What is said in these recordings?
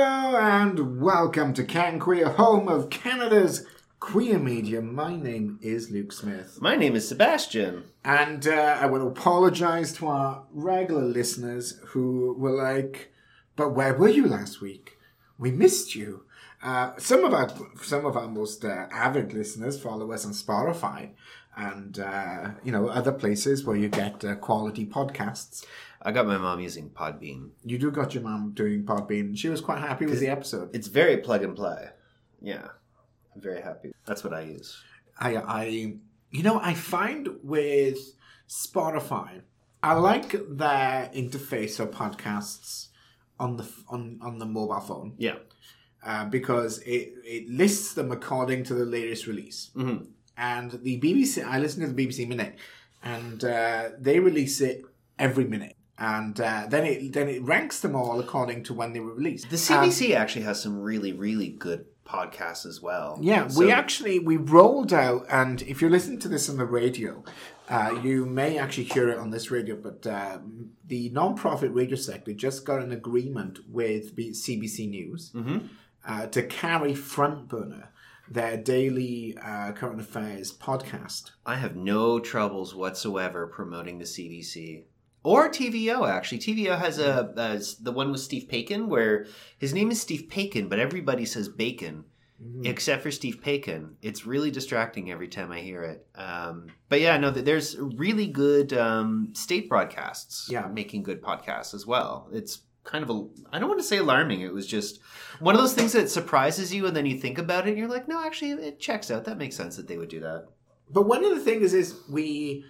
Hello and welcome to Can Queer, home of Canada's queer media. My name is Luke Smith. My name is Sebastian. And I want to apologise to our regular listeners who were like, but where were you last week? We missed you. Some of our most avid listeners follow us on Spotify and other places where you get quality podcasts. I got my mom using Podbean. You do got your mom doing Podbean. She was quite happy with the episode. It's very plug and play. Yeah, I'm very happy. That's what I use. I find with Spotify, I like their interface for podcasts on the mobile phone. Yeah. Because it lists them according to the latest release. Mm-hmm. And the BBC, I listen to the BBC Minute, and they release it every minute. And then it ranks them all according to when they were released. The CBC actually has some really, really good podcasts as well. Yeah, we rolled out, and if you're listening to this on the radio, you may actually hear it on this radio, but the non-profit radio sector just got an agreement with CBC News to carry Front Burner, their daily current affairs podcast. I have no troubles whatsoever promoting the CBC. Or TVO, actually. TVO has the one with Steve Paikin, where his name is Steve Paikin, but everybody says Bacon, except for Steve Paikin. It's really distracting every time I hear it. But yeah, no, there's really good state broadcasts making good podcasts as well. It's kind of I don't want to say alarming. It was just one of those things that surprises you, and then you think about it, and you're like, no, actually, it checks out. That makes sense that they would do that. But one of the things is we...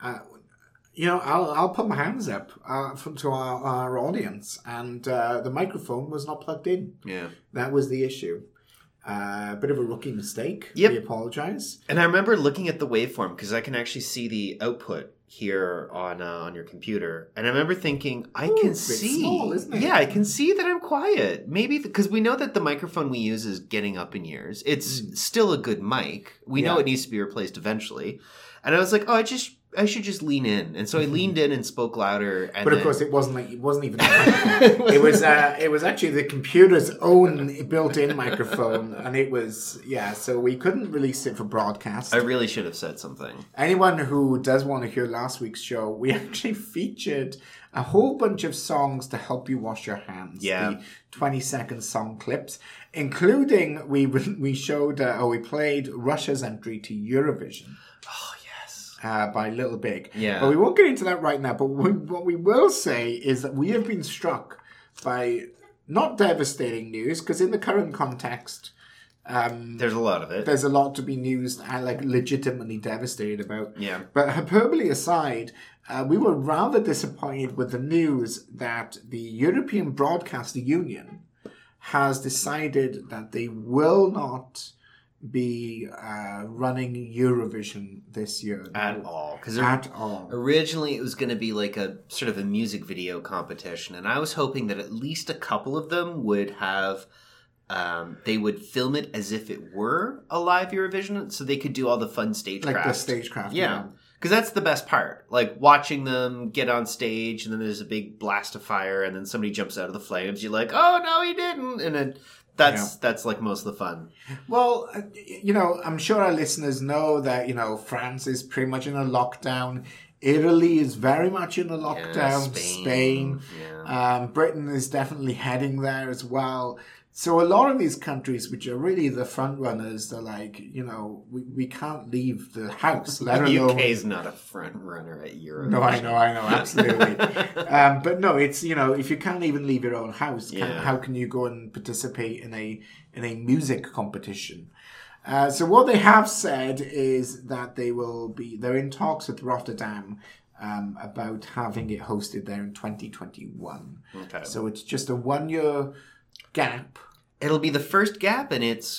I'll put my hands up to our audience, and the microphone was not plugged in. Yeah. That was the issue. Bit of a rookie mistake. Yep. We apologize. And I remember looking at the waveform, because I can actually see the output here on your computer. And I remember thinking, I can see... small, isn't it? Yeah, I can see that I'm quiet. Maybe because we know that the microphone we use is getting up in years. It's still a good mic. We know it needs to be replaced eventually. And I was like, I should just lean in, and so I leaned in and spoke louder. And of course, it wasn't even. It was actually the computer's own built-in microphone, and it was So we couldn't release it for broadcast. I really should have said something. Anyone who does want to hear last week's show, we actually featured a whole bunch of songs to help you wash your hands. Yeah, the 20-second song clips, including we played Russia's entry to Eurovision. By Little Big. Yeah. But we won't get into that right now. But what we will say is that we have been struck by not devastating news, because in the current context... there's a lot of it. There's a lot to be legitimately devastated about. Yeah. But hyperbole aside, we were rather disappointed with the news that the European Broadcaster Union has decided that they will not be running Eurovision this year at all. Because originally it was going to be like a sort of a music video competition, and I was hoping that at least a couple of them would have they would film it as if it were a live Eurovision, so they could do all the fun stagecraft. Like the stagecraft. Yeah. Because that's the best part. Like watching them get on stage, and then there's a big blast of fire, and then somebody jumps out of the flames. You're like, oh no, he didn't, and then that's like most of the fun. Well, I'm sure our listeners know that, France is pretty much in a lockdown. Italy is very much in a lockdown. Spain. Britain is definitely heading there as well. So a lot of these countries, which are really the front runners, they're like, we can't leave the house, let alone... UK is not a front runner at Europe. No, I know, absolutely. But no, it's, if you can't even leave your own house, how can you go and participate in a music competition? So what they have said is that they're in talks with Rotterdam about having it hosted there in 2021. Okay. So it's just a 1-year gap. It'll be the first gap in its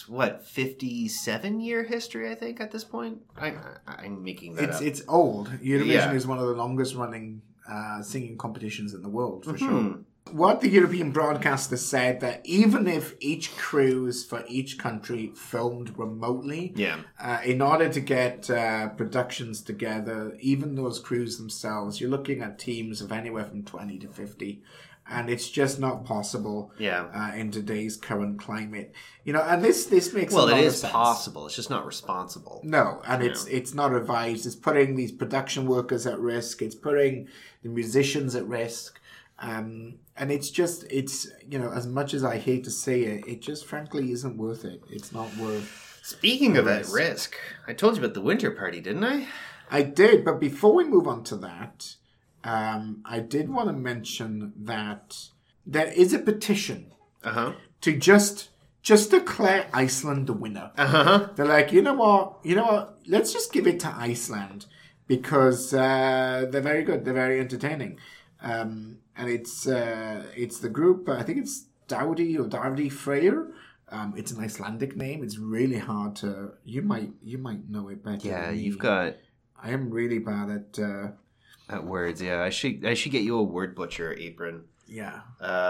57-year history, I think, at this point. I'm making that up. It's old. Eurovision is one of the longest running singing competitions in the world, for sure. What the European broadcaster said, that even if each cruise for each country filmed remotely, in order to get productions together, even those crews themselves, you're looking at teams of anywhere from 20 to 50. And it's just not possible in today's current climate. And this makes a lot of sense. Well, it is possible. It's just not responsible. No, and it's not advised. It's putting these production workers at risk. It's putting the musicians at risk. And it's as much as I hate to say it, it just frankly isn't worth it. It's not worth. Speaking of at risk, I told you about the winter party, didn't I? I did, but before we move on to that, I did want to mention that there is a petition to just declare Iceland the winner. They're like, you know what? Let's just give it to Iceland because they're very good. They're very entertaining. And it's the group. I think it's Dowdy Freyr. It's an Icelandic name. It's really hard to. You might know it better. Yeah, than me. you've got. I am really bad at words. Yeah, I should get you a word butcher apron. Yeah.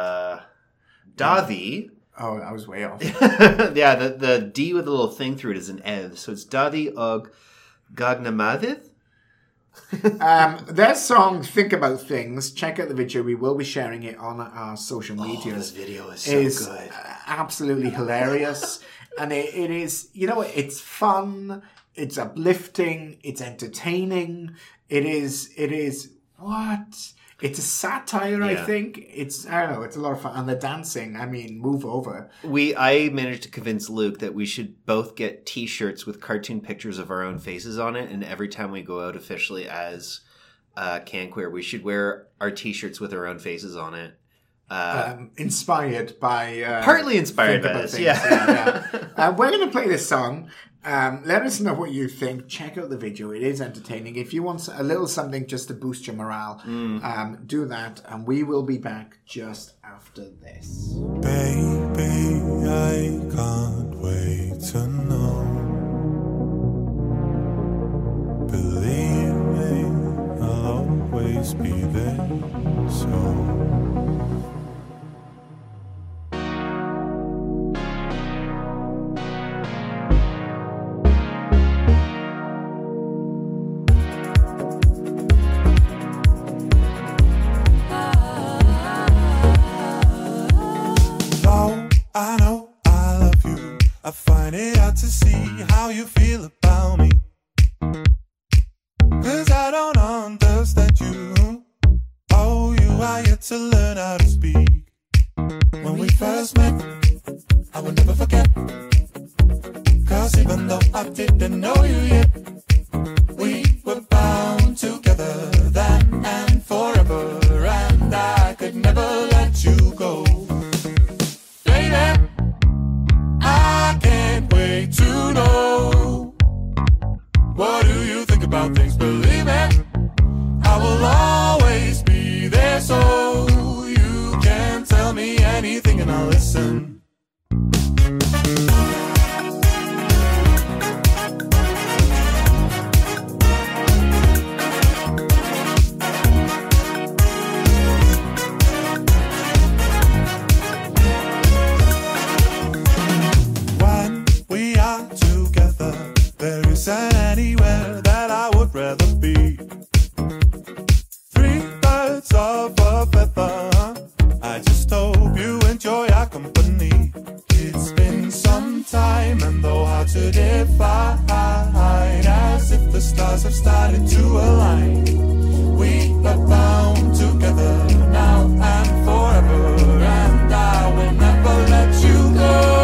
Davi. Oh, I was way off. Yeah, the D with a little thing through it is an ev, so it's Davi og Gagnamadith. Their song "Think About Things." Check out the video. We will be sharing it on our social media. This video is so good. Absolutely hilarious, and it is. It's fun. It's uplifting. It's entertaining. It is what? It's a satire, I think. I don't know, it's a lot of fun. And the dancing, I mean, move over. I managed to convince Luke that we should both get T-shirts with cartoon pictures of our own faces on it, and every time we go out officially as Canqueer, we should wear our T-shirts with our own faces on it. Inspired by... partly inspired by this, yeah. We're going to play this song. Let us know what you think. Check out the video. It is entertaining. If you want a little something just to boost your morale, do that. And we will be back just after this. Baby, I can't wait to know. Believe me, I'll always be there. So I find it hard to see how you feel about me, 'cause I don't understand you. Oh, you are yet to learn how to speak. When we first met, I will never forget, 'cause even though I didn't know you yet, we were bound together then and forever, and I could never let you go. Baby, I can't wait to know. What do you think about things? Believe me, I will always be there, so you can tell me anything and I'll listen. Isn't anywhere that I would rather be. 3 birds of a feather. I just hope you enjoy our company. It's been some time and though hard to define, as if the stars have started to align. We are bound together now and forever, and I will never let you go.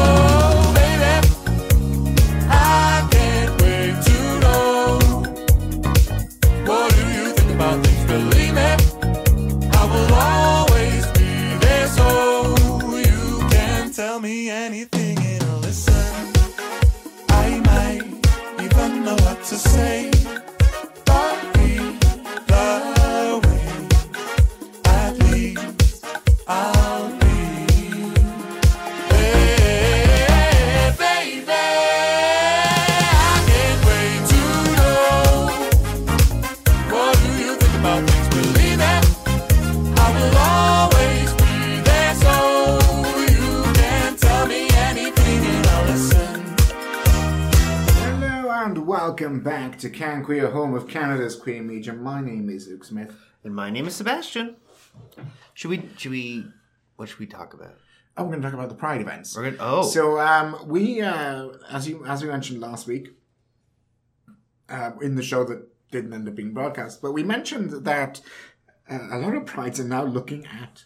Tell me anything and I'll listen. I might even know what to say, but either way, at least I'll be. Hey, baby, I can't wait to know. What do you think about things? Believe it, I will always be there, so and welcome back to Canqueer, home of Canada's queer media. My name is Luke Smith. And my name is Sebastian. What should we talk about? Oh, we're going to talk about the Pride events. So we, as we mentioned last week, in the show that didn't end up being broadcast, but we mentioned that a lot of prides are now looking at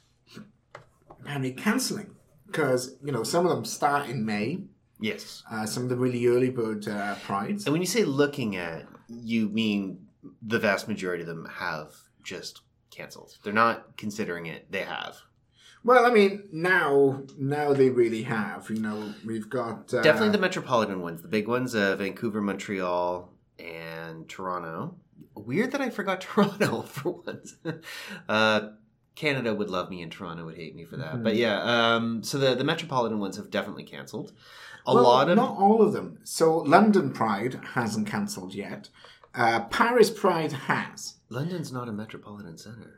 cancelling because some of them start in May. Yes. Some of the really early bird prides. And when you say looking at, you mean the vast majority of them have just cancelled. They're not considering it. They have. Well, I mean, now they really have. We've got definitely the metropolitan ones, the big ones: Vancouver, Montreal, and Toronto. Weird that I forgot Toronto for once. Canada would love me, and Toronto would hate me for that. Mm-hmm. But yeah, so the metropolitan ones have definitely cancelled. Not all of them. So London Pride hasn't cancelled yet. Paris Pride has. London's not a metropolitan centre.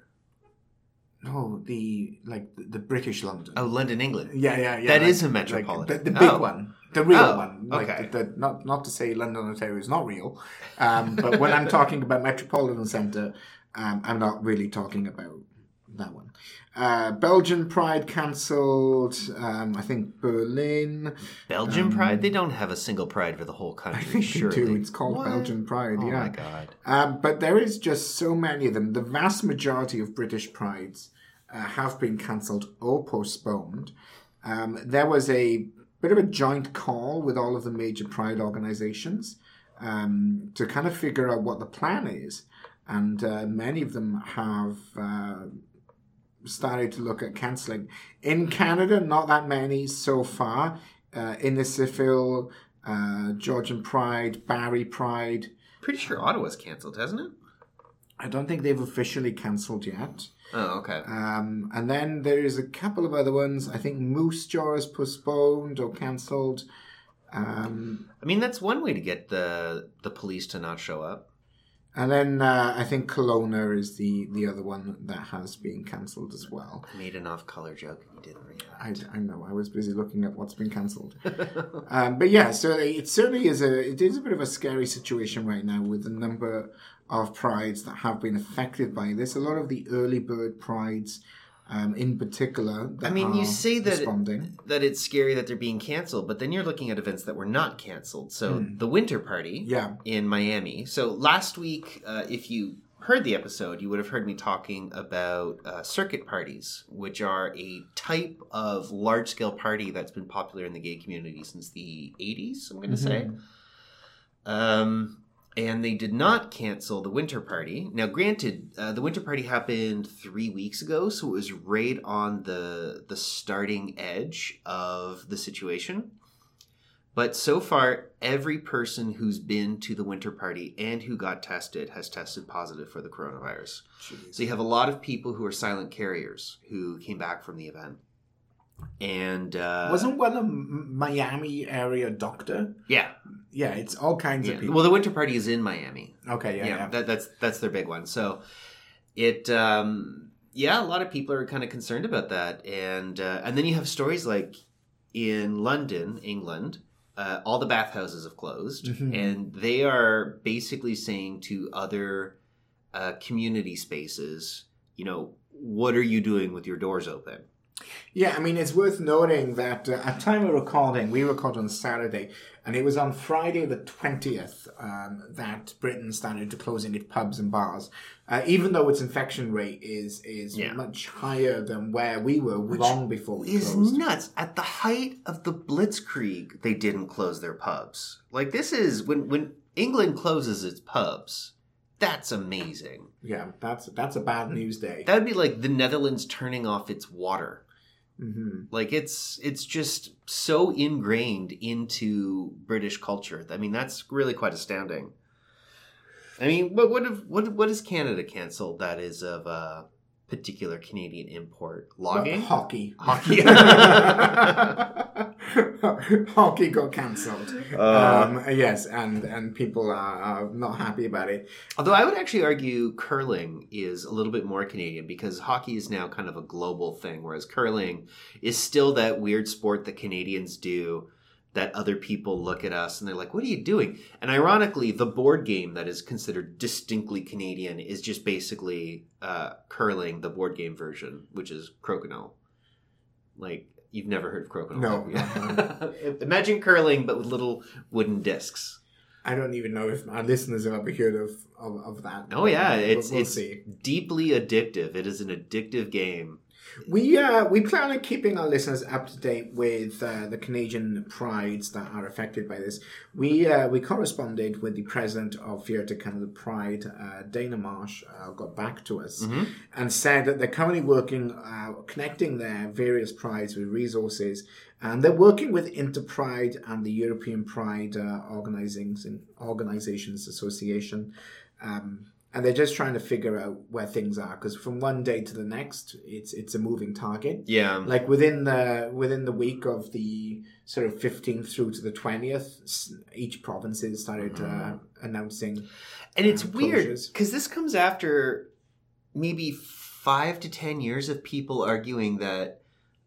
No, the British London. Oh, London, England. Yeah. That is a metropolitan. The big one. The real one. Okay. Not to say London, Ontario is not real. But when I'm talking about metropolitan centre, I'm not really talking about that one. Belgian Pride cancelled. I think Berlin. Belgian Pride? They don't have a single Pride for the whole country. I think they do. It's called Belgian Pride. Oh yeah. My God. But there is just so many of them. The vast majority of British Prides have been cancelled or postponed. There was a bit of a joint call with all of the major Pride organisations to kind of figure out what the plan is. And many of them have started to look at cancelling. In Canada, not that many so far. Innisfil, Georgian Pride, Barrie Pride. Pretty sure Ottawa's cancelled, hasn't it? I don't think they've officially cancelled yet. Oh, okay. And then there's a couple of other ones. I think Moose Jaw is postponed or cancelled. I mean, that's one way to get the police to not show up. And then I think Kelowna is the other one that has been cancelled as well. I made an off-color joke and you didn't react. I know. I was busy looking at what's been cancelled. But yeah, so it certainly is a bit of a scary situation right now with the number of prides that have been affected by this. A lot of the early bird prides, in particular, you say that it's scary that they're being canceled, but then you're looking at events that were not canceled. So the Winter Party in Miami. So last week, if you heard the episode, you would have heard me talking about circuit parties, which are a type of large-scale party that's been popular in the gay community since the 80s, I'm going to say. And they did not cancel the Winter Party. Now, granted, the Winter Party happened 3 weeks ago, so it was right on the starting edge of the situation. But so far, every person who's been to the Winter Party and who got tested has tested positive for the coronavirus. Jeez. So you have a lot of people who are silent carriers who came back from the event. And wasn't one a Miami area doctor? Yeah, it's all kinds of people. Well, the Winter Party is in Miami. Okay, yeah. That's their big one. So it, a lot of people are kind of concerned about that, and then you have stories like in London, England, all the bathhouses have closed, and they are basically saying to other community spaces, what are you doing with your doors open? Yeah, I mean, it's worth noting that at time of recording, we record on Saturday, and it was on Friday the 20th that Britain started to closing its pubs and bars, even though its infection rate is much higher than where we were long before we closed. It's nuts. At the height of the Blitzkrieg, they didn't close their pubs. Like, this is when England closes its pubs. That's amazing. Yeah, that's a bad news day. That would be like the Netherlands turning off its water. Mm-hmm. It's just so ingrained into British culture. I mean, that's really quite astounding. I mean, what has Canada canceled that is of a particular Canadian import? Logging? Hockey. Hockey got cancelled. Yes, and people are not happy about it. Although I would actually argue curling is a little bit more Canadian because hockey is now kind of a global thing, whereas curling is still that weird sport that Canadians do that other people look at us and they're like, what are you doing? And ironically, the board game that is considered distinctly Canadian is just basically curling, the board game version, which is Crokinole. Like, you've never heard of Crokinole? No. Imagine curling, but with little wooden discs. I don't even know if our listeners have ever heard of that. Oh, yeah. We'll It's see. deeply addictive. It is an addictive game. We plan on keeping our listeners up to date with the Canadian prides that are affected by this. We corresponded with the president of Theatre Canada Pride, Dana Marsh, got back to us and said that they're currently working, connecting their various prides with resources, and they're working with Interpride and the European Pride Organizations Association. And they're just trying to figure out where things are, because from one day to the next, it's a moving target. Yeah. Like within the week of the sort of 15th through to the 20th, each province has started announcing. And it's weird closures. because this comes after maybe 5 to 10 years of people arguing that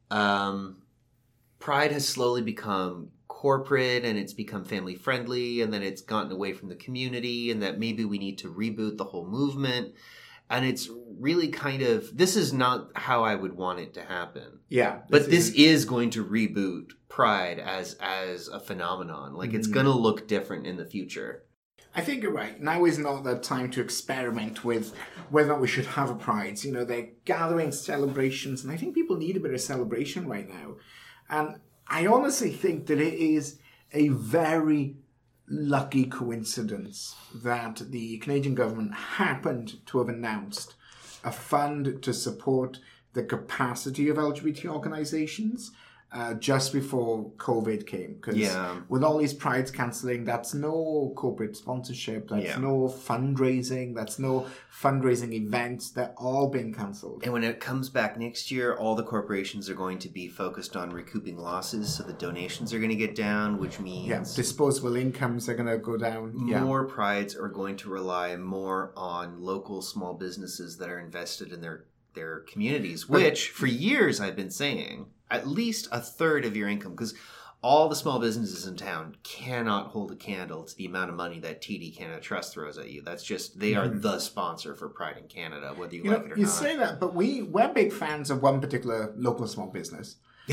Pride has slowly become corporate and it's become family friendly, and then it's gotten away from the community, and that maybe we need to reboot the whole movement. And it's really kind of, this is not how I would want it to happen. Yeah. But this is going to reboot Pride as a phenomenon. Like, it's going to look different in the future. I think you're right. Now is not the time to experiment with whether or not we should have a Pride. You know, they're gathering celebrations, and I think people need a bit of celebration right now. And I honestly think that it is a very lucky coincidence that the Canadian government happened to have announced a fund to support the capacity of LGBT organizations just before COVID came. Because with all these prides cancelling, that's no corporate sponsorship, that's no fundraising, that's no fundraising events. They're all been cancelled. And when it comes back next year, all the corporations are going to be focused on recouping losses, so the donations are going to get down, which means disposable incomes are going to go down. More prides are going to rely more on local small businesses that are invested in their communities, which for years I've been saying at least a third of your income, because all the small businesses in town cannot hold a candle to the amount of money that TD Canada Trust throws at you. That's just, they are the sponsor for Pride in Canada, whether you like it or not. You say that, but we're big fans of one particular local small business,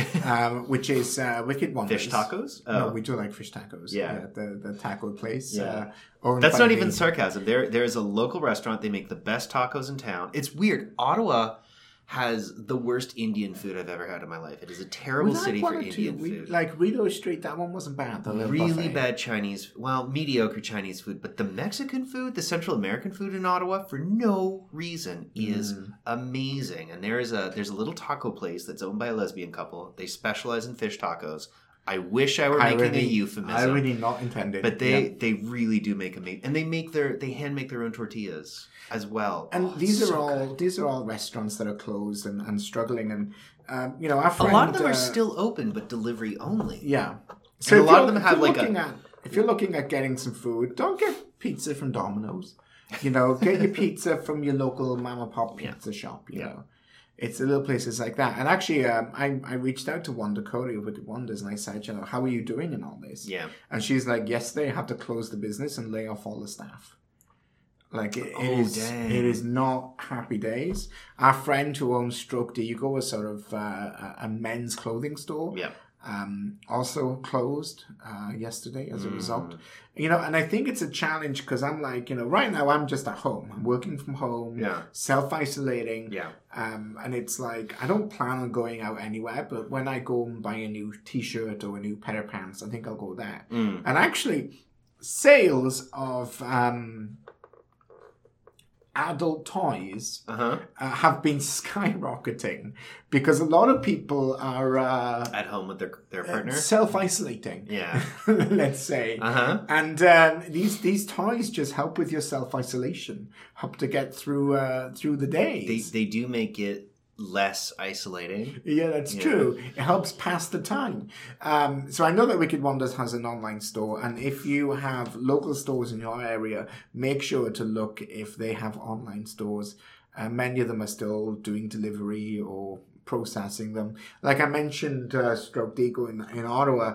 which is Wicked Wonders. Fish tacos? Oh. No, we do like fish tacos. Yeah. The taco place. Yeah. That's not even sarcasm. There's a local restaurant. They make the best tacos in town. It's weird. Ottawa has the worst Indian food I've ever had in my life. It is a terrible city for Indian food. Like Rideau Street, that one wasn't bad. Really bad Chinese, mediocre Chinese food. But the Mexican food, the Central American food in Ottawa, for no reason, is amazing. And there's a little taco place that's owned by a lesbian couple. They specialize in fish tacos. I wish I were making a euphemism. I really not intended. But they really do make amazing, and they hand make their own tortillas as well. And these are all restaurants that are closed and struggling. And our friend, a lot of them are still open, but delivery only. Yeah. So a lot of them have if you're looking at getting some food, don't get pizza from Domino's. Get your pizza from your local mama pop pizza shop. You know. It's the little places like that. And actually, I reached out to Wanda Corey of Wicked Wonders, and I said, how are you doing in all this? Yeah. And she's like, yesterday I had to close the business and lay off all the staff. Like, it is not happy days. Our friend who owns Stroke Diego, is sort of a men's clothing store. Yeah. Also closed yesterday as a result. And I think it's a challenge because I'm like, right now I'm just at home. I'm working from home, self-isolating. Yeah. And it's like, I don't plan on going out anywhere, but when I go and buy a new t-shirt or a new pair of pants, I think I'll go there. And actually, sales of adult toys have been skyrocketing because a lot of people are at home with their partner, self-isolating. Yeah, let's say. And these toys just help with your self-isolation, help to get through the days. They do make it less isolating. Yeah, that's true. It helps pass the time. So I know that Wicked Wonders has an online store, and if you have local stores in your area, make sure to look if they have online stores. Many of them are still doing delivery or processing them. Like I mentioned, Stroke Diego in Ottawa,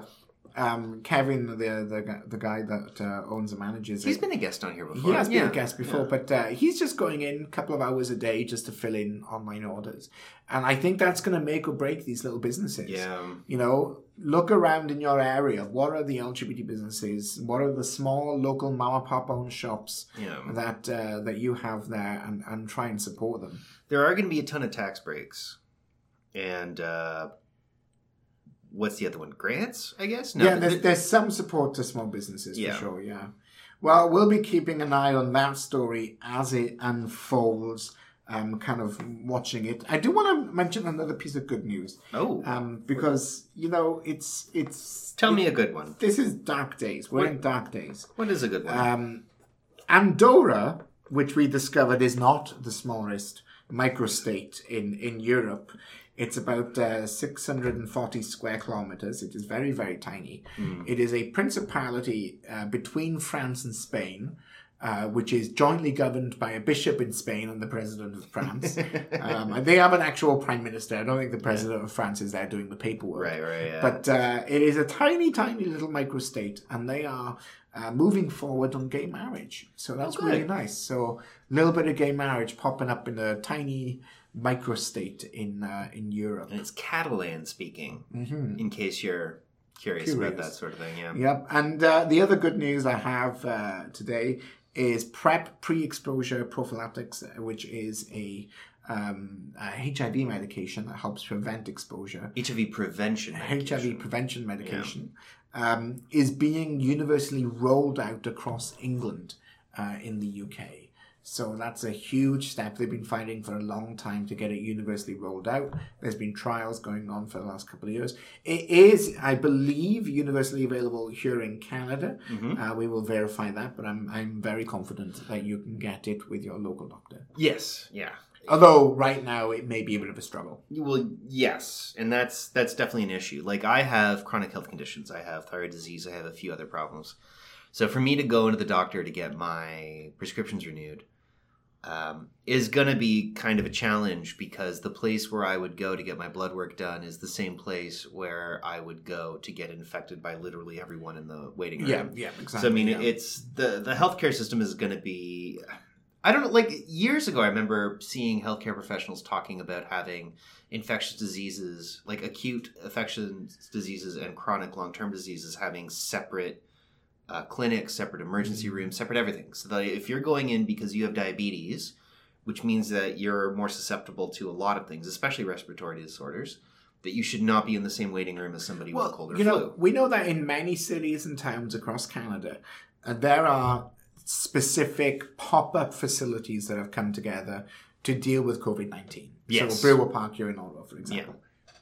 Kevin, the guy that owns and manages He's it. been a guest on here before. He has been a guest before, but he's just going in a couple of hours a day just to fill in online orders. And I think that's going to make or break these little businesses. Yeah. You know, look around in your area. What are the LGBT businesses? What are the small local mama pop owned shops that you have there, and try and support them. There are going to be a ton of tax breaks. And what's the other one? Grants, I guess? No, yeah, there's some support to small businesses for sure, yeah. Well, we'll be keeping an eye on that story as it unfolds, kind of watching it. I do want to mention another piece of good news. Oh. Because, you know, it's... Tell me a good one. This is dark days. We're in dark days. What is a good one? Andorra, which we discovered is not the smallest microstate in Europe. It's about 640 square kilometers. It is very, very tiny. It is a principality between France and Spain, which is jointly governed by a bishop in Spain and the president of France. They have an actual prime minister. I don't think the president of France is there doing the paperwork. Right, yeah. But it is a tiny, tiny little microstate, and they are moving forward on gay marriage. So that's really nice. So a little bit of gay marriage popping up in a tiny microstate in Europe. And it's Catalan speaking, in case you're curious about that sort of thing. Yeah. Yep. And the other good news I have today is PrEP, pre-exposure prophylactics, which is a HIV medication that helps prevent exposure. HIV prevention medication. HIV prevention medication is being universally rolled out across England in the UK. So that's a huge step. They've been fighting for a long time to get it universally rolled out. There's been trials going on for the last couple of years. It is, I believe, universally available here in Canada. We will verify that, but I'm very confident that you can get it with your local doctor. Yes, yeah. Although right now it may be a bit of a struggle. Well, yes, and that's definitely an issue. Like, I have chronic health conditions. I have thyroid disease. I have a few other problems. So for me to go into the doctor to get my prescriptions renewed is going to be kind of a challenge, because the place where I would go to get my blood work done is the same place where I would go to get infected by literally everyone in the waiting room. Yeah, exactly. So, I mean, it's the healthcare system is going to be... I don't know, like years ago, I remember seeing healthcare professionals talking about having infectious diseases, like acute infectious diseases and chronic long-term diseases, having separate clinics, separate emergency rooms, separate everything. So that if you're going in because you have diabetes, which means that you're more susceptible to a lot of things, especially respiratory disorders, that you should not be in the same waiting room as somebody with a cold or flu. Know, we know that in many cities and towns across Canada, there are specific pop-up facilities that have come together to deal with COVID-19. Yes. So Brewer Park here in Ottawa, for example. Yeah.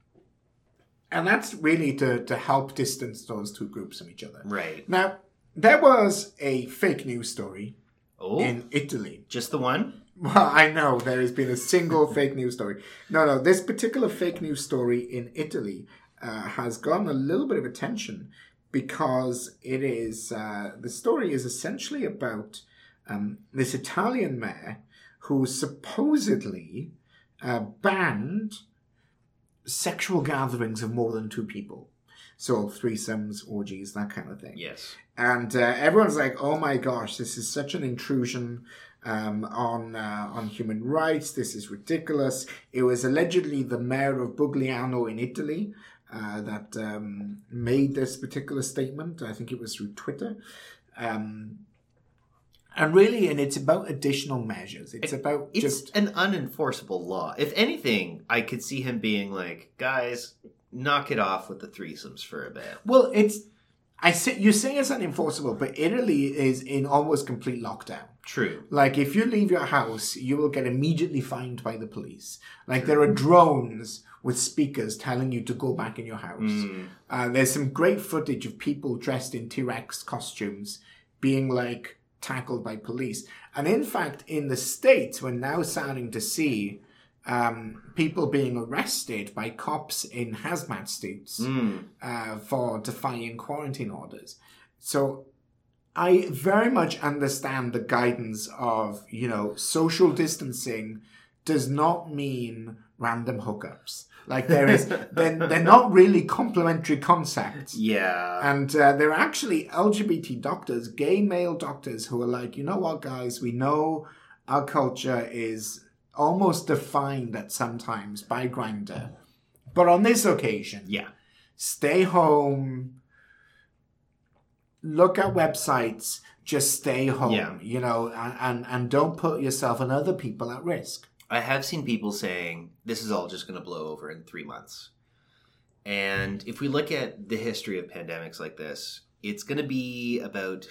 And that's really to help distance those two groups from each other. Right. Now, there was a fake news story in Italy. Just the one? Well, I know there has been a single fake news story. No, this particular fake news story in Italy has gotten a little bit of attention, because it is the story is essentially about this Italian mayor who supposedly banned sexual gatherings of more than two people. So threesomes, orgies, that kind of thing. Yes. And everyone's like, oh my gosh, this is such an intrusion on human rights. This is ridiculous. It was allegedly the mayor of Bugliano in Italy that made this particular statement. I think it was through Twitter. And it's about additional measures. It's an unenforceable law. If anything, I could see him being like, guys, knock it off with the threesomes for a bit. Well, you say it's unenforceable, but Italy is in almost complete lockdown. True. Like, if you leave your house, you will get immediately fined by the police. Like, there are drones with speakers telling you to go back in your house. There's some great footage of people dressed in T-Rex costumes being, like, tackled by police. And in fact, in the States, we're now starting to see people being arrested by cops in hazmat suits for defying quarantine orders. So I very much understand the guidance of, social distancing does not mean random hookups. Like they're not really complementary concepts. Yeah. And there are actually LGBT doctors, gay male doctors, who are like, you know what, guys, we know our culture is almost defined at sometimes by Grindr. But on this occasion, stay home, look at websites, just stay home, you know, and don't put yourself and other people at risk. I have seen people saying this is all just going to blow over in 3 months. And if we look at the history of pandemics like this, it's going to be about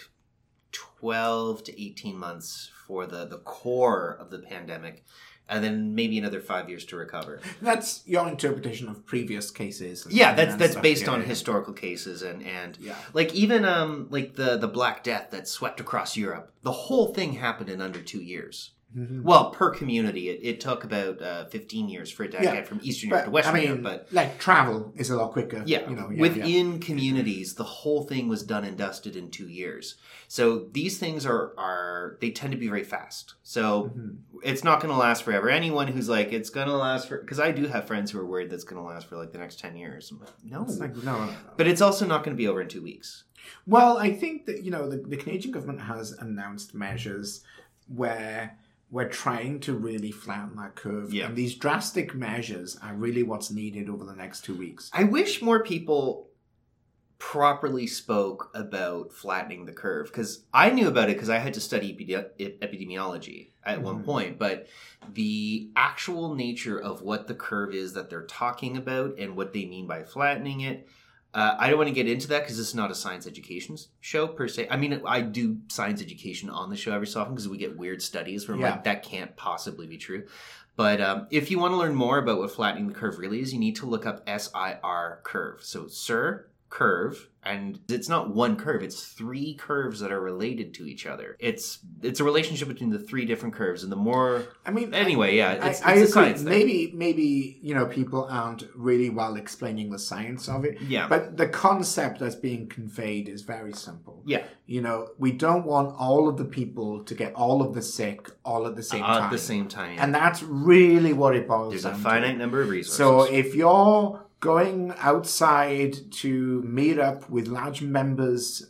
12 to 18 months for the core of the pandemic, and then maybe another 5 years to recover. That's your interpretation of previous cases. That's based on historical cases and like even like the Black Death that swept across Europe. The whole thing happened in under 2 years. Mm-hmm. Well, per community, it took about 15 years for it to get from Eastern Europe to Western Europe. But like travel is a lot quicker. Yeah, you know, within communities, the whole thing was done and dusted in 2 years. So these things are they tend to be very fast. So it's not going to last forever. Anyone who's like it's going to last for, because I do have friends who are worried that's going to last for like the next 10 years. I'm like, no. But it's also not going to be over in 2 weeks. Well, I think that, you know, the Canadian government has announced measures where we're trying to really flatten that curve. Yeah. And these drastic measures are really what's needed over the next 2 weeks. I wish more people properly spoke about flattening the curve, because I knew about it because I had to study epidemiology at one point, but the actual nature of what the curve is that they're talking about and what they mean by flattening it, I don't want to get into that because this is not a science education show per se. I mean, I do science education on the show every so often because we get weird studies where I'm like, that can't possibly be true. But if you want to learn more about what flattening the curve really is, you need to look up SIR curve. So SIR curve, and it's not one curve, it's 3 curves that are related to each other. It's a relationship between the 3 different curves, and the more I agree. Science maybe you know, people aren't really well explaining the science of it, but the concept that's being conveyed is very simple. You know, we don't want all of the people to get all of the sick all at the same time. And that's really what it boils down to. There's a finite number of resources. So if you're going outside to meet up with large numbers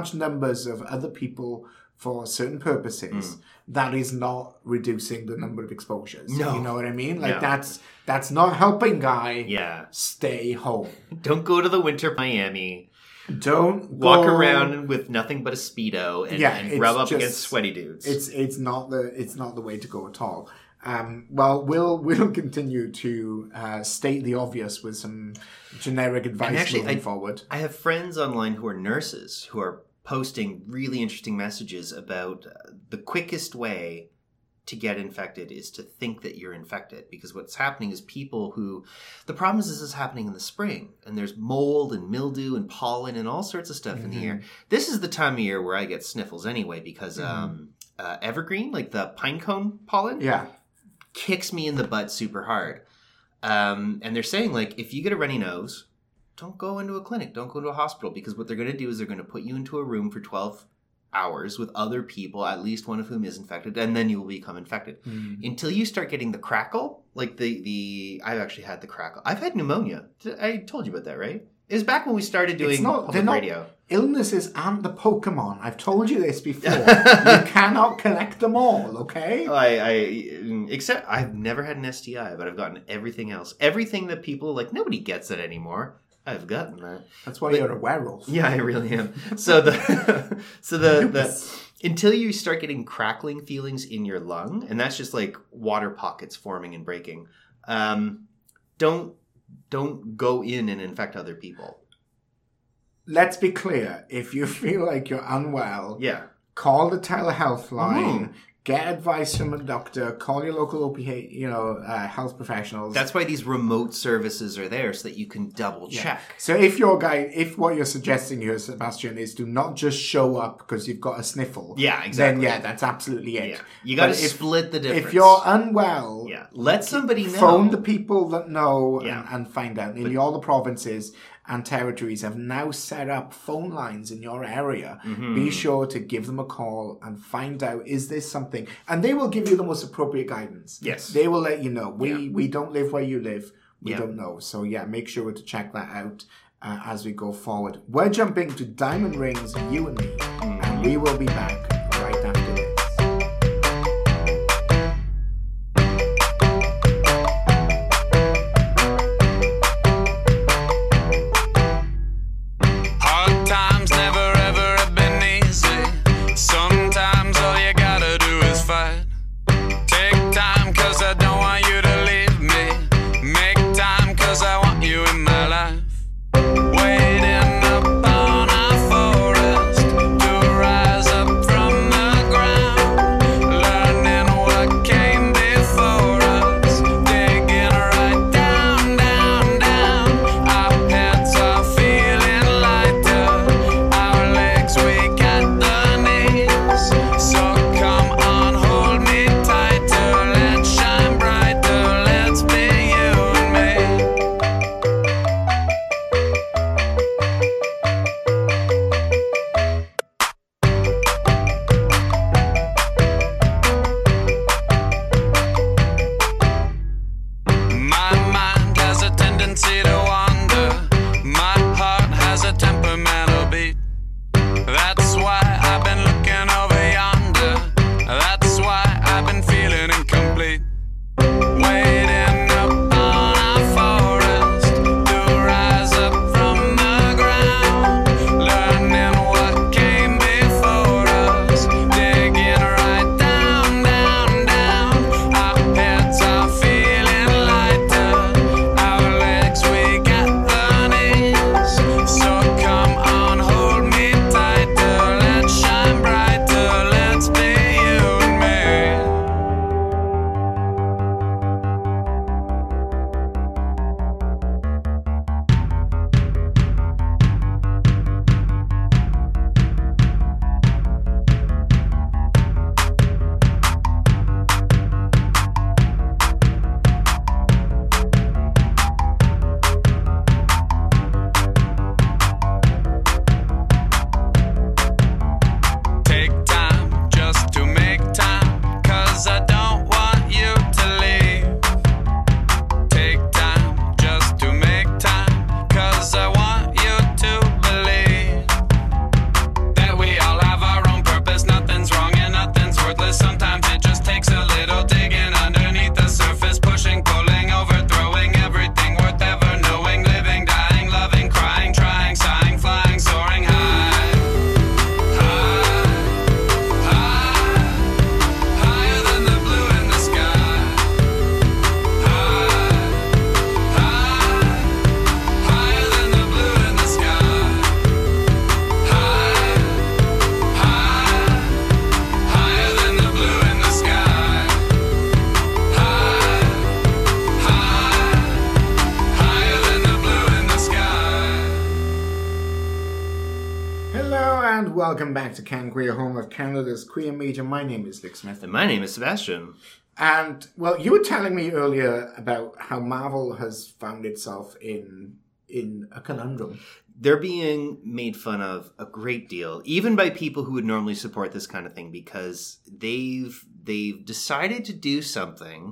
of other people for certain purposes, that is not reducing the number of exposures. No. You know what I mean? Like that's not helping guy stay home. Don't go to the winter Miami. Don't walk around with nothing but a Speedo and rub up against sweaty dudes. It's not the way to go at all. Well, we'll continue to state the obvious with some generic advice moving forward. I have friends online who are nurses who are posting really interesting messages about the quickest way to get infected is to think that you're infected, because what's happening is the problem is this is happening in the spring, and there's mold and mildew and pollen and all sorts of stuff in the air. This is the time of year where I get sniffles anyway, because evergreen, like the pinecone pollen, kicks me in the butt super hard. And they're saying, like, if you get a runny nose, don't go into a clinic, don't go to a hospital, because what they're going to do is they're going to put you into a room for 12 hours with other people, at least one of whom is infected, and then you will become infected. Until you start getting the crackle, like I've actually had the crackle. I've had pneumonia. I told you about that, right? It was back when we started doing public radio. Illnesses aren't the Pokemon. I've told you this before. You cannot collect them all, okay? Except I've never had an STI, but I've gotten everything else. Everything that people like, nobody gets it anymore. I've gotten that. That's why you're a werewolf. Yeah, I really am. So until you start getting crackling feelings in your lung, and that's just like water pockets forming and breaking, don't go in and infect other people. Let's be clear. If you feel like you're unwell, call the telehealth line. Get advice from a doctor. Call your local OPH, health professionals. That's why these remote services are there, so that you can double check. So if what you're suggesting here, Sebastian, is to not just show up because you've got a sniffle. Yeah, exactly. Then that's absolutely it. Yeah. You got to split the difference. If you're unwell, let somebody know. Phone the people that know and find out in all the provinces. and territories have now set up phone lines in your area. Mm-hmm. Be sure to give them a call and find out, is this something? And they will give you the most appropriate guidance. Yes. They will let you know. We don't live where you live. We Yeah. don't know. So yeah, make sure to check that out as we go forward. We're jumping to Diamond Rings, You and Me, and we will be back right after this. Hard times never ever have been easy. Sometimes all you gotta do is fight. Take time, cause I don't want you to leave me. Make time, cause I want you in my life. Waiting upon our forest to rise up from the ground. Learning what came before us. Digging right down, down, down. Our heads are feeling lighter. Our legs, we got the knees. So come on, hold me tighter. Let's shine brighter. Let's be you and me. My mind has a tendency to wander. My heart has a temperamental beat. That's why I've been looking over yonder. That's why I've been feeling incomplete. Waiting upon our forest to rise up from the ground. Learning what came before us. Digging right down, down, down. Our heads are feeling lighter. Our legs, we got the knees. So come on, hold me tighter. Let's shine brighter. Let's be you and me. Take time just to make time, cause I don't want you to leave. Take time just to make time, cause I want you to believe that we all have our own purpose. Nothing's wrong and nothing's worthless. Sometimes it just takes a little digging underneath the surface, pushing, pulling, overthrowing everything worth ever knowing. Living, dying, loving, crying, trying, sighing, flying, soaring high. Higher than the blue in the sky. Higher than the blue in the sky. Higher than the blue in the sky. Higher than the blue in the sky. Hello and welcome back to Can Queer, home of Canada's queer media. My name is Nick Smith. And my name is Sebastian. And, well, you were telling me earlier about how Marvel has found itself in a conundrum. They're being made fun of a great deal, even by people who would normally support this kind of thing, because they've decided to do something.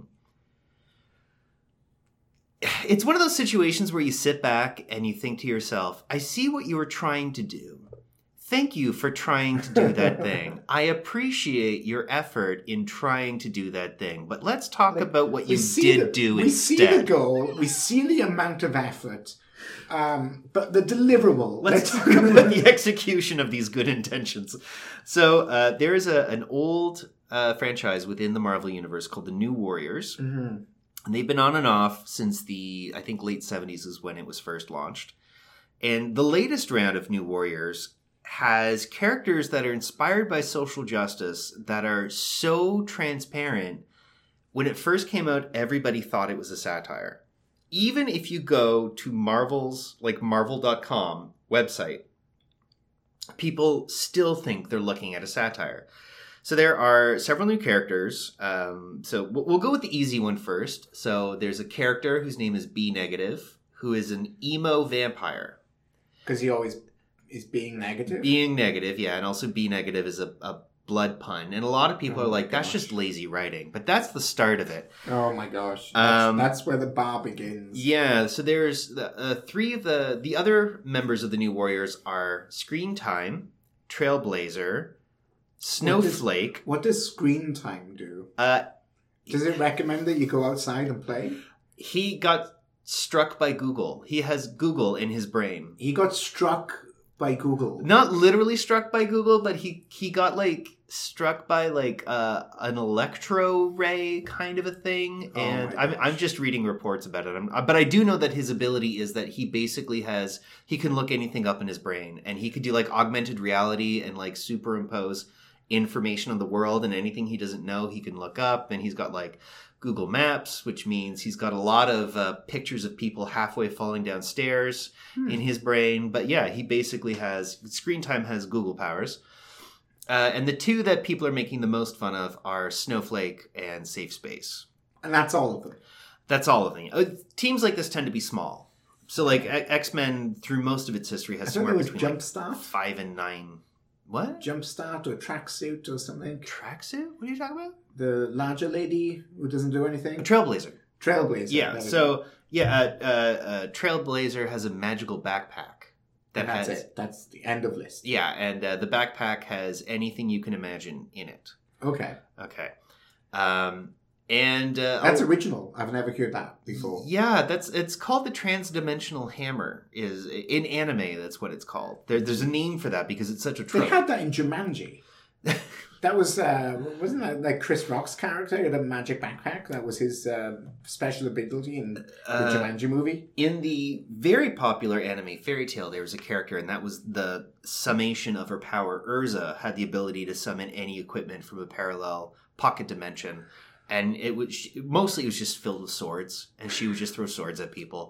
It's one of those situations where you sit back and you think to yourself, I see what you were trying to do. Thank you for trying to do that thing. I appreciate your effort in trying to do that thing. But let's talk about what you did do instead. We see the goal. We see the amount of effort. But the deliverable. Let's talk about the execution of these good intentions. So there is an old franchise within the Marvel Universe called the New Warriors. Mm-hmm. And they've been on and off since I think, late 70s is when it was first launched. And the latest round of New Warriors has characters that are inspired by social justice that are so transparent. When it first came out, everybody thought it was a satire. Even if you go to Marvel's, like Marvel.com website, people still think they're looking at a satire. So there are several new characters. So we'll go with the easy one first. So there's a character whose name is B Negative, who is an emo vampire. Because he always is being negative. Being negative, yeah, and also be negative is a blood pun, and a lot of people are like, that's just lazy writing, but that's the start of it. Oh my gosh, that's where the bar begins. Yeah, so there's three of the other members of the New Warriors are Screen Time, Trailblazer, Snowflake. What does Screen Time do? Does it recommend that you go outside and play? He got struck by Google. He has Google in his brain. He got struck by Google. Not literally struck by Google, but he got like struck by like an electro ray kind of a thing. And I'm just reading reports about it. But I do know that his ability is that he basically he can look anything up in his brain, and he could do like augmented reality and like superimpose information on the world, and anything he doesn't know he can look up. And he's got like Google Maps, which means he's got a lot of pictures of people halfway falling downstairs in his brain. But yeah, he basically Screen Time has Google powers. And the two that people are making the most fun of are Snowflake and Safe Space. And that's all of them. That's all of them. Teams like this tend to be small. So like X-Men through most of its history has somewhere between Jumpstart? 5 and 9. What? Jumpstart or Tracksuit or something. Tracksuit? What are you talking about? The larger lady who doesn't do anything? Trailblazer. Trailblazer. Yeah, Trailblazer has a magical backpack. That's it. That's the end of list. Yeah, and the backpack has anything you can imagine in it. Okay. That's original. I've never heard that before. Yeah, it's called the Transdimensional Hammer. Is in anime, that's what it's called. There's a name for that because it's such a trope. They had that in Jumanji. That was wasn't that like Chris Rock's character had a magic backpack? That was his special ability in the Jumanji movie. In the very popular anime Fairy Tail, there was a character, and that was the summation of her power. Urza had the ability to summon any equipment from a parallel pocket dimension. And it was just filled with swords, and she would just throw swords at people.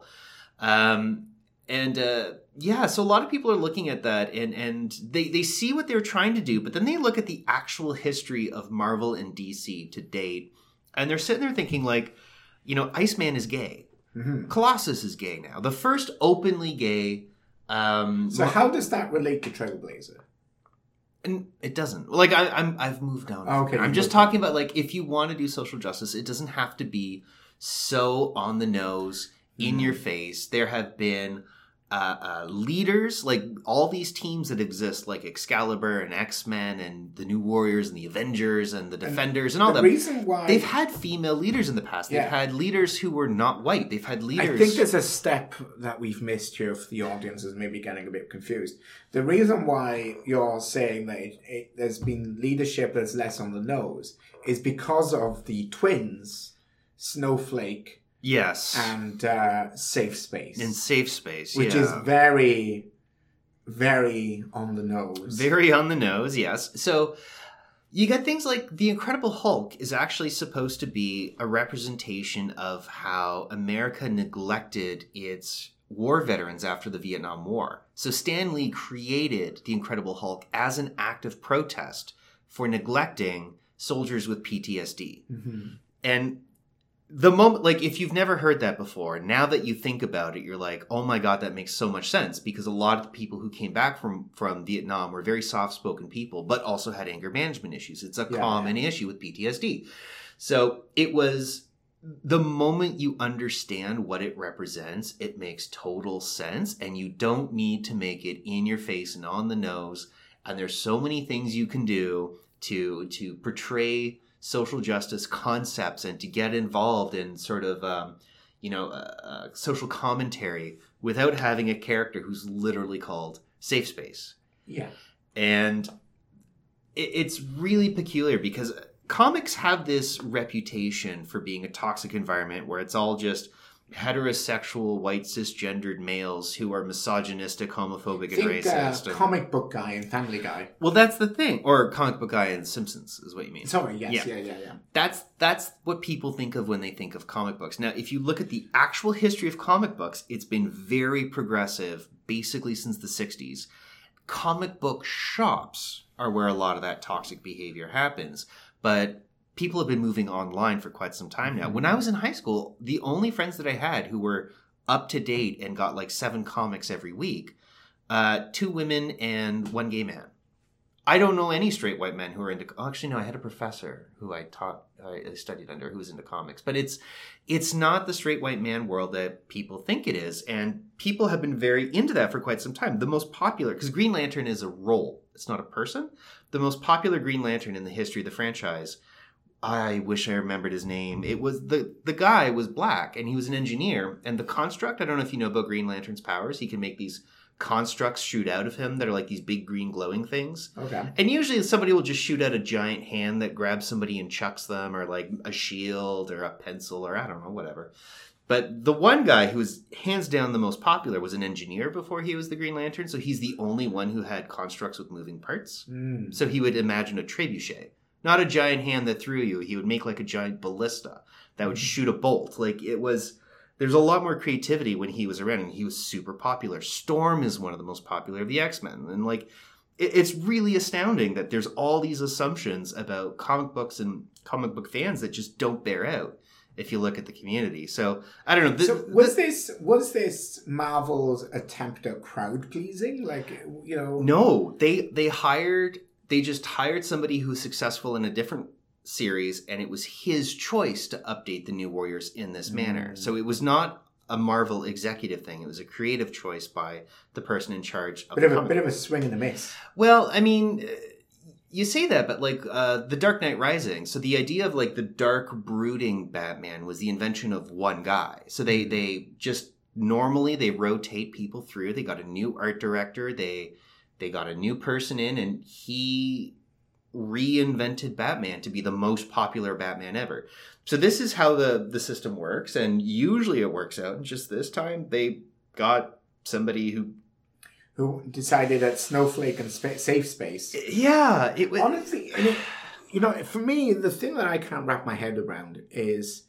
So a lot of people are looking at that, and they see what they're trying to do, but then they look at the actual history of Marvel and DC to date, and they're sitting there thinking like, Iceman is gay. Mm-hmm. Colossus is gay now. The first openly gay. So how does that relate to Trailblazer? And it doesn't. Like I've moved on. Okay. I'm just talking about like if you want to do social justice, it doesn't have to be so on the nose, in your face. There have been leaders, like all these teams that exist, like Excalibur and X-Men and the New Warriors and the Avengers and the Defenders and all that. Reason why they've had female leaders in the past. They've had leaders who were not white. They've had leaders. I think there's a step that we've missed here for the audience is maybe getting a bit confused. The reason why you're saying that there's been leadership that's less on the nose is because of the twins, Snowflake. Yes. And Safe Space. In Safe Space, which is very, very on the nose. Very on the nose, yes. So you get things like the Incredible Hulk is actually supposed to be a representation of how America neglected its war veterans after the Vietnam War. So Stan Lee created the Incredible Hulk as an act of protest for neglecting soldiers with PTSD. Mm-hmm. And the moment, like, if you've never heard that before, now that you think about it, you're like, oh my God, that makes so much sense. Because a lot of the people who came back from Vietnam were very soft-spoken people, but also had anger management issues. It's a common issue with PTSD. So it was the moment you understand what it represents, it makes total sense. And you don't need to make it in your face and on the nose. And there's so many things you can do to portray social justice concepts and to get involved in sort of, social commentary without having a character who's literally called Safe Space. Yeah. And it's really peculiar because comics have this reputation for being a toxic environment where it's all just heterosexual, white, cisgendered males who are misogynistic, homophobic, and racist. Comic book guy and Family Guy. Well, that's the thing. Or comic book guy and Simpsons is what you mean. Sorry, yes, yeah. That's what people think of when they think of comic books. Now, if you look at the actual history of comic books, it's been very progressive, basically since the 60s. Comic book shops are where a lot of that toxic behavior happens. But people have been moving online for quite some time now. When I was in high school, the only friends that I had who were up to date and got like 7 comics every week 2 women and 1 gay man. I don't know any straight white men who are into... Oh, actually, no, I had a professor who I studied under who was into comics. But it's not the straight white man world that people think it is. And people have been very into that for quite some time. The most popular... Because Green Lantern is a role. It's not a person. The most popular Green Lantern in the history of the franchise... I wish I remembered his name. It was... The guy was black, and he was an engineer. And the construct... I don't know if you know about Green Lantern's powers. He can make these... constructs shoot out of him that are like these big green glowing things. Okay. And usually somebody will just shoot out a giant hand that grabs somebody and chucks them, or like a shield or a pencil or I don't know, whatever. But the one guy who was hands down the most popular was an engineer before he was the Green Lantern. So he's the only one who had constructs with moving parts. So he would imagine a trebuchet. Not a giant hand that threw you. He would make like a giant ballista that would shoot a bolt. Like it was... There's a lot more creativity when he was around, and he was super popular. Storm is one of the most popular of the X-Men. And, like, it's really astounding that there's all these assumptions about comic books and comic book fans that just don't bear out if you look at the community. So, I don't know. Was this Marvel's attempt at crowd-pleasing? Like, you know... No. They just hired somebody who's successful in a different series, and it was his choice to update the New Warriors in this manner. So it was not a Marvel executive thing. It was a creative choice by the person in charge of a bit of a swing and a miss. Well, I mean, you say that, but like the Dark Knight Rising. So the idea of like the dark, brooding Batman was the invention of one guy. So they just normally they rotate people through. They got a new art director. They got a new person in, and he reinvented Batman to be the most popular Batman ever. So this is how the system works, and usually it works out. And just this time, they got somebody who decided that Snowflake and Safe Space. Yeah, it was honestly. I mean, you know, for me, the thing that I can't wrap my head around is,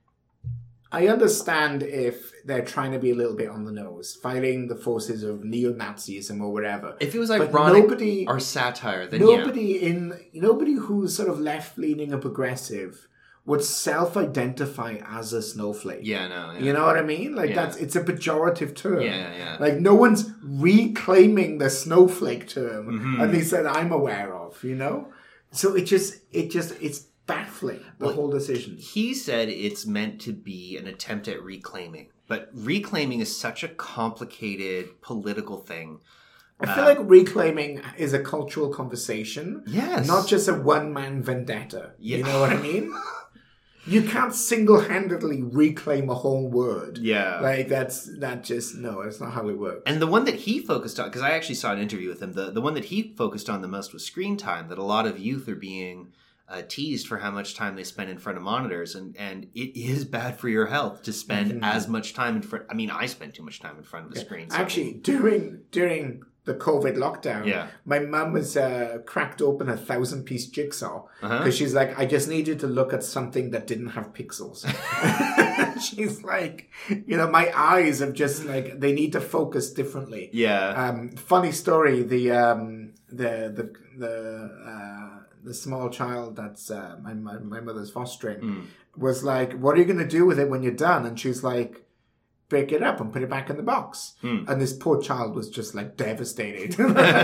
I understand if they're trying to be a little bit on the nose, fighting the forces of neo-Nazism or whatever. If it was ironic or satire, then nobody who's sort of left-leaning or progressive would self-identify as a snowflake. Yeah, no. Yeah. You know what I mean? Like it's a pejorative term. Yeah. Like no one's reclaiming the snowflake term, at least that I'm aware of. You know, so it's baffling, the whole decision. He said it's meant to be an attempt at reclaiming. But reclaiming is such a complicated political thing. I feel like reclaiming is a cultural conversation. Yes. Not just a one-man vendetta. Yeah. You know what I mean? You can't single-handedly reclaim a whole word. Yeah. Like, that's not how it works. And the one that he focused on, because I actually saw an interview with him, the one that he focused on the most was screen time, that a lot of youth are being... teased for how much time they spend in front of monitors, and it is bad for your health to spend as much time in front. I mean, I spend too much time in front of the screen. So. Actually, during the COVID lockdown, my mum was cracked open a 1,000-piece jigsaw because she's like, I just needed to look at something that didn't have pixels. She's like, you know, my eyes have just like, they need to focus differently. Yeah. Funny story. The small child that's my mother's fostering was like, what are you going to do with it when you're done? And she's like, break it up and put it back in the box. And this poor child was just like devastated.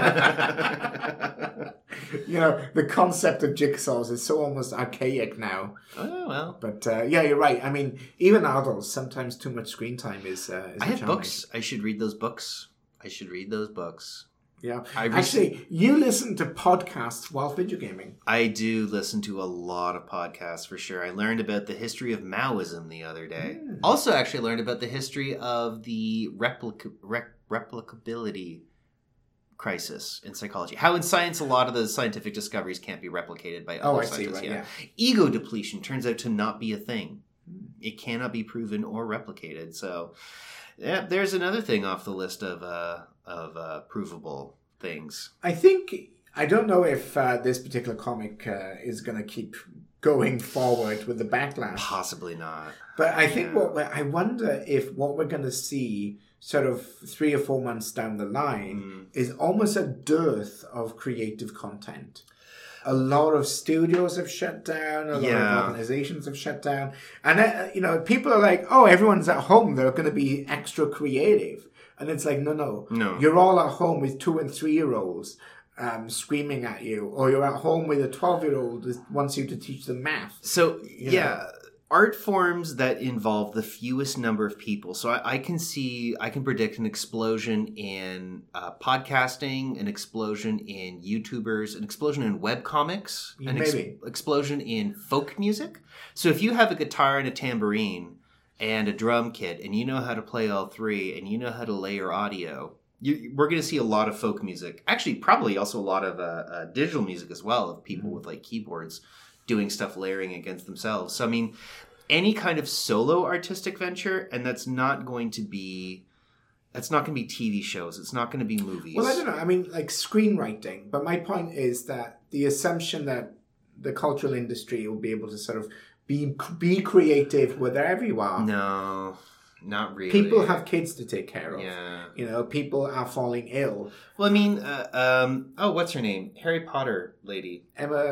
You know, the concept of jigsaws is so almost archaic now. Oh, well. But yeah, you're right. I mean, even adults, sometimes too much screen time is I have books. I should read those books. Yeah. Actually, you listen to podcasts while video gaming. I do listen to a lot of podcasts for sure. I learned about the history of Maoism the other day. Also, actually learned about the history of the replicability crisis in psychology. How in science, a lot of the scientific discoveries can't be replicated by other scientists. See, right, yeah. Ego depletion turns out to not be a thing. It cannot be proven or replicated. So... yeah, there's another thing off the list of provable things. I don't know if this particular comic is going to keep going forward with the backlash. Possibly not. But I think I wonder if what we're going to see sort of 3 or 4 months down the line is almost a dearth of creative content. A lot of studios have shut down. A lot of organizations have shut down. And, you know, people are like, oh, everyone's at home. They're going to be extra creative. And it's like, no. No. You're all at home with 2 and 3-year-olds screaming at you, or you're at home with a 12-year-old that wants you to teach them math. So, art forms that involve the fewest number of people. So I can predict an explosion in podcasting, an explosion in YouTubers, an explosion in webcomics, an explosion in folk music. So if you have a guitar and a tambourine and a drum kit, and you know how to play all three, and you know how to layer audio, we're going to see a lot of folk music. Actually, probably also a lot of digital music as well, of people with like keyboards doing stuff layering against themselves. So, I mean, any kind of solo artistic venture, and that's not going to be TV shows. It's not going to be movies. Well, I don't know. I mean, like screenwriting. But my point is that the assumption that the cultural industry will be able to sort of be creative wherever you are. No, not really. People have kids to take care of. Yeah. You know, people are falling ill. Well, I mean, what's her name? Harry Potter lady.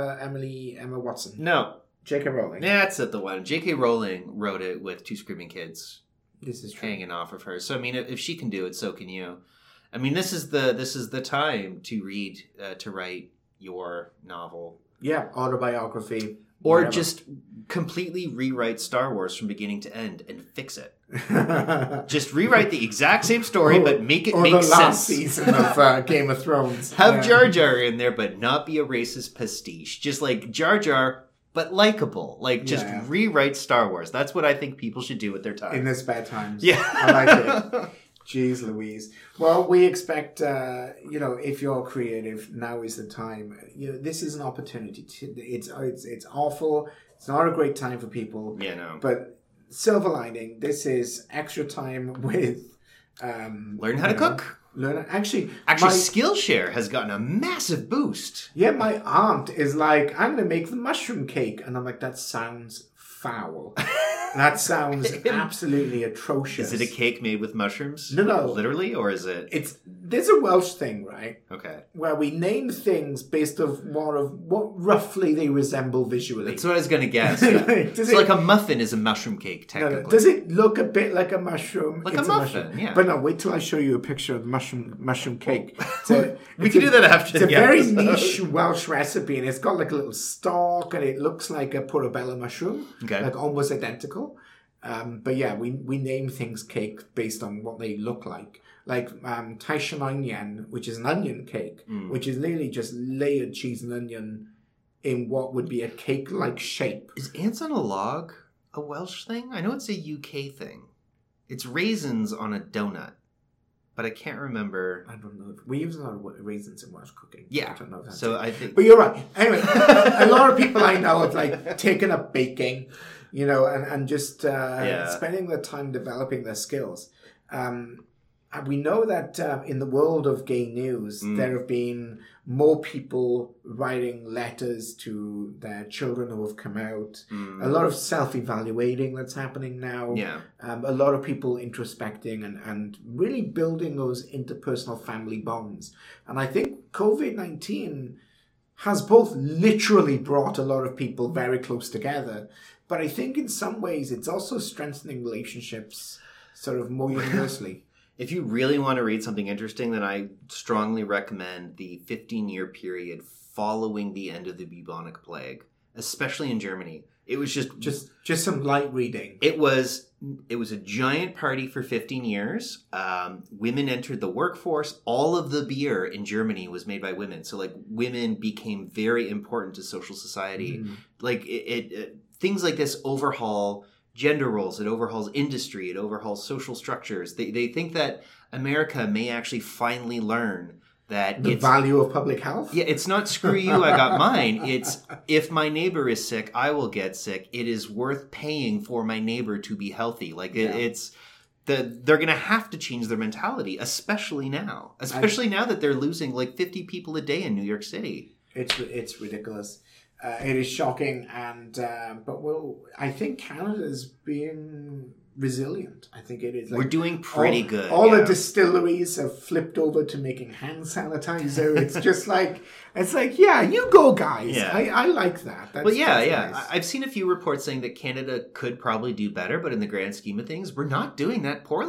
Emma Watson. No. J.K. Rowling. That's it, the one. J.K. Rowling wrote it with 2 screaming kids. This is true. Hanging off of her. So, I mean, if she can do it, so can you. I mean, this is the time to write your novel. Yeah, autobiography. Or whatever. just completely rewrite Star Wars from beginning to end and fix it. Just rewrite the exact same story, but make it make sense. Or the last season of Game of Thrones. Have Jar Jar in there, but not be a racist pastiche. Just like Jar Jar, but likable. Like, just rewrite Star Wars. That's what I think people should do with their time. In their spare times. Yeah. I like it. Jeez Louise. Well, we expect, if you're creative, now is the time. You know, this is an opportunity. It's awful. It's not a great time for people. Yeah, no. But silver lining, this is extra time with... learn how to cook. Actually, Skillshare has gotten a massive boost. Yeah, my aunt is like, I'm going to make the mushroom cake. And I'm like, that sounds foul. That sounds absolutely atrocious. Is it a cake made with mushrooms? No. Literally, or is it? There's a Welsh thing, right? Okay. Where we name things based on what roughly they resemble visually. That's what I was going to guess. Like a muffin is a mushroom cake, technically. No. Does it look a bit like a mushroom? Like a muffin, yeah. But no, wait till I show you a picture of the mushroom cake. We can do that after It's a very niche Welsh recipe, and it's got like a little stalk, and it looks like a portobello mushroom. Okay. Like almost identical. But yeah, we name things cake based on what they look like. Like Tai Onion, which is an onion cake, which is literally just layered cheese and onion in what would be a cake-like shape. Is ants on a log a Welsh thing? I know it's a UK thing. It's raisins on a donut, but I can't remember. I don't know. We use a lot of raisins in Welsh cooking. Yeah. I don't know if that's so it. I think. But you're right. Anyway, a lot of people I know have like taken up baking, and just spending their time developing their skills. And we know that in the world of gay news, there have been more people writing letters to their children who have come out. A lot of self-evaluating that's happening now. Yeah. A lot of people introspecting and really building those interpersonal family bonds. And I think COVID-19 has both literally brought a lot of people very close together, but I think in some ways it's also strengthening relationships sort of more universally. If you really want to read something interesting, then I strongly recommend the 15-year period following the end of the bubonic plague, especially in Germany. It was just some light reading. It was a giant party for 15 years. Women entered the workforce. All of the beer in Germany was made by women. So like women became very important to social society. Like it things like this overhaul gender roles, it overhauls industry, it overhauls social structures. They think that America may actually finally learn that the value of public health. Yeah, it's not screw you, I got mine. It's if my neighbor is sick, I will get sick. It is worth paying for my neighbor to be healthy. Like they're going to have to change their mentality, especially now. Now that they're losing like 50 people a day in New York City. It's ridiculous. It is shocking, but I think Canada's being resilient. I think it is. We're doing pretty good. All the distilleries have flipped over to making hand sanitizer. It's just like, yeah, you go, guys. Yeah. I like that. That's nice. I've seen a few reports saying that Canada could probably do better, but in the grand scheme of things, we're not doing that poorly.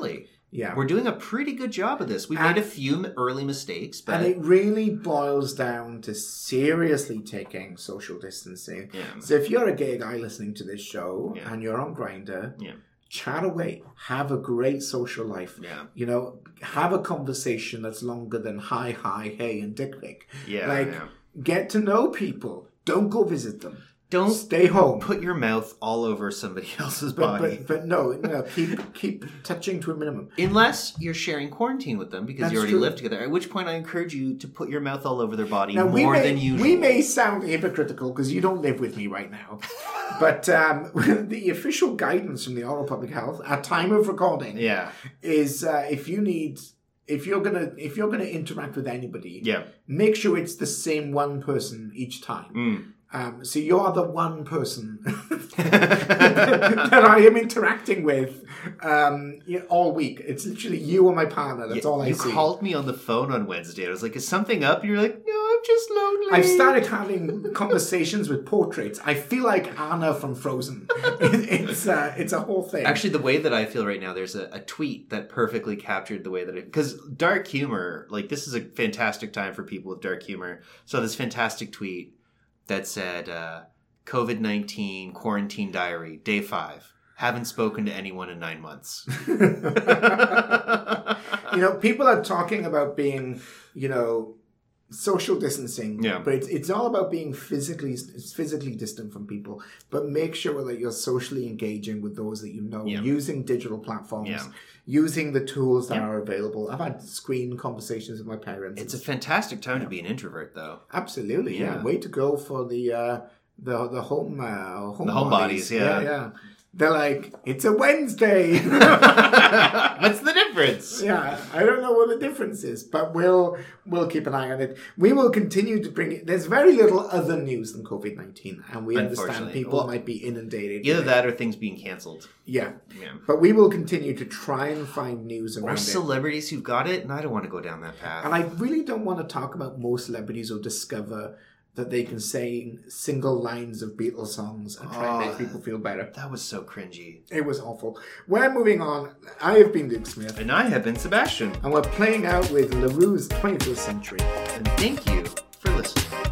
Yeah. We're doing a pretty good job of this. We've made a few early mistakes, but... And it really boils down to seriously taking social distancing. Yeah. So if you're a gay guy listening to this show and you're on Grindr, chat away. Have a great social life. Yeah. You know, have a conversation that's longer than hi, hey, and dick pic. Get to know people. Don't go visit them. Don't stay home. Put your mouth all over somebody else's body. But no, keep touching to a minimum. Unless you're sharing quarantine with them because you already live together. At which point I encourage you to put your mouth all over their body more than usual. We may sound hypocritical because you don't live with me right now. But the official guidance from the Oral Public Health at time of recording is if you're gonna interact with anybody, make sure it's the same one person each time. So you're the one person that I am interacting with all week. It's literally you and my partner. That's all I see. You called me on the phone on Wednesday. I was like, is something up? And you're like, no, I'm just lonely. I've started having conversations with portraits. I feel like Anna from Frozen. It's a whole thing. Actually, the way that I feel right now, there's a tweet that perfectly captured the way that because dark humor, like this is a fantastic time for people with dark humor. So this fantastic tweet that said, COVID-19 quarantine diary, day 5. Haven't spoken to anyone in 9 months. People are talking about being, social distancing. Yeah. But it's all about being physically distant from people. But make sure that you're socially engaging with those that you know, using digital platforms, using the tools that are available. I've had screen conversations with my parents. It's a fantastic time to be an introvert, though. Absolutely, yeah. Way to go for the homebodies. Yeah. They're like, it's a Wednesday. What's the difference? Yeah, I don't know what the difference is, but we'll keep an eye on it. We will continue to bring it. There's very little other news than COVID-19, and we understand people might be inundated. Either that or things being cancelled. Yeah, but we will continue to try and find news around it. Or celebrities who've got it, and I don't want to go down that path. And I really don't want to talk about more celebrities who discover that they can sing single lines of Beatles songs and try and make people feel better. That was so cringy. It was awful. We're moving on. I have been Luke Smith. And I have been Sebastian. And we're playing out with LaRue's 21st Century. And thank you for listening.